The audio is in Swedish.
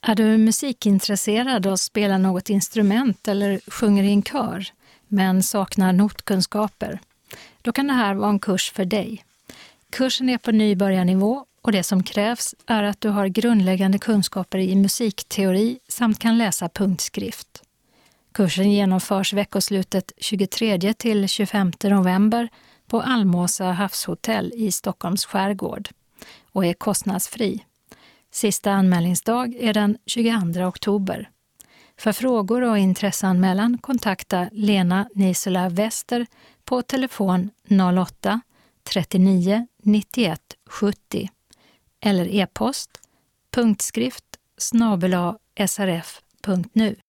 Är du musikintresserad och spelar något instrument eller sjunger i en kör men saknar notkunskaper? Då kan det här vara en kurs för dig. Kursen är på nybörjarnivå och det som krävs är att du har grundläggande kunskaper i musikteori samt kan läsa punktskrift. Kursen genomförs veckoslutet 23 till 25 november på Almåsa havshotell i Stockholms skärgård och är kostnadsfri. Sista anmälningsdag är den 22 oktober. För frågor och intresseanmälan kontakta Lena Nisela Wester på telefon 08 39 91 70 eller e-post punktskrift @srf.nu.